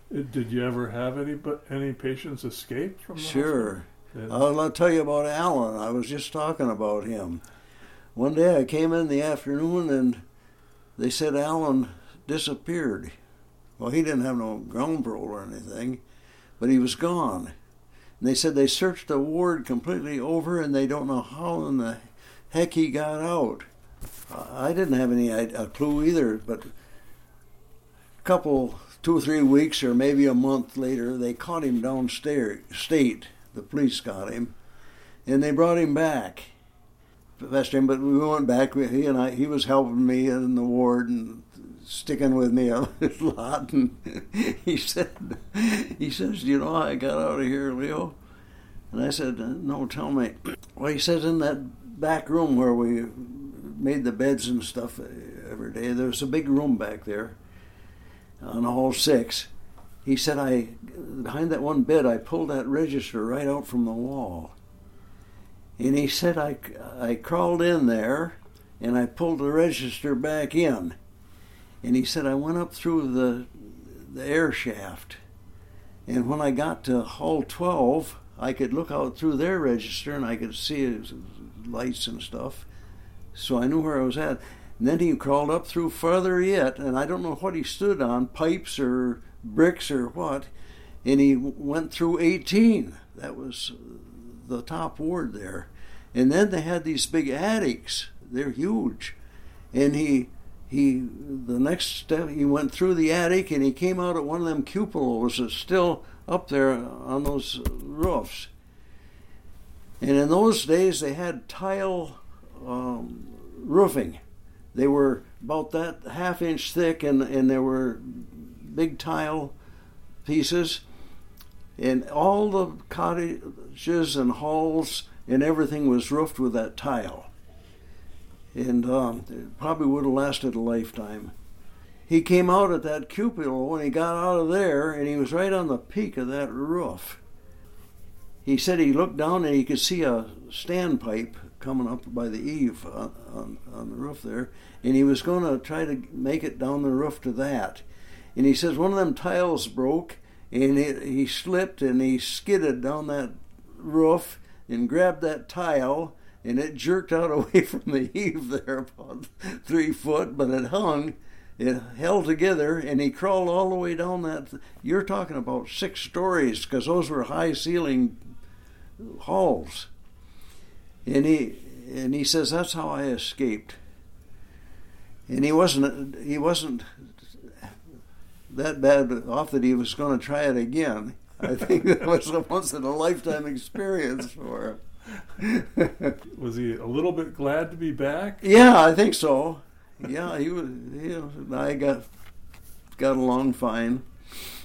Did you ever have any patients escape from the Sure. hospital? I'll tell you about Alan. I was just talking about him. One day I came in the afternoon and they said Alan disappeared. Well, he didn't have no ground parole or anything, but he was gone. And they said they searched the ward completely over and they don't know how in the heck he got out. I didn't have a clue either, but a couple, 2 or 3 weeks or maybe a month later, they caught him downstate. The police got him, and they brought him back. But we went back. He was helping me in the ward and sticking with me a lot. And he says, "Do you know how I got out of here, Leo?" And I said, "No, tell me." Well, he says in that back room where we made the beds and stuff every day, there was a big room back there on hall 6. He said, behind that one bed, I pulled that register right out from the wall. And he said, I crawled in there and I pulled the register back in. And he said, I went up through the air shaft. And when I got to hall 12, I could look out through their register and I could see lights and stuff. So I knew where I was at. And then he crawled up through further yet, and I don't know what he stood on, pipes or bricks or what, and he went through 18. That was the top ward there. And then they had these big attics. They're huge. And the next step, he went through the attic and he came out at one of them cupolas that's still up there on those roofs. And in those days, they had tile roofing. They were about that half-inch thick, and there were big tile pieces. And all the cottages and halls and everything was roofed with that tile. And it probably would have lasted a lifetime. He came out at that cupola when he got out of there, and he was right on the peak of that roof. He said he looked down and he could see a standpipe coming up by the eave on the roof there, and he was going to try to make it down the roof to that. And he says one of them tiles broke, and he slipped and he skidded down that roof and grabbed that tile, and it jerked out away from the eave there about 3 foot, but it hung. It held together, and he crawled all the way down that. You're talking about 6 stories, because those were high-ceiling halls. And he says that's how I escaped. And he wasn't that bad off that he was going to try it again. I think that was a once in a lifetime experience for him. Was he a little bit glad to be back? Yeah, I think so. Yeah, he was. And I got along fine.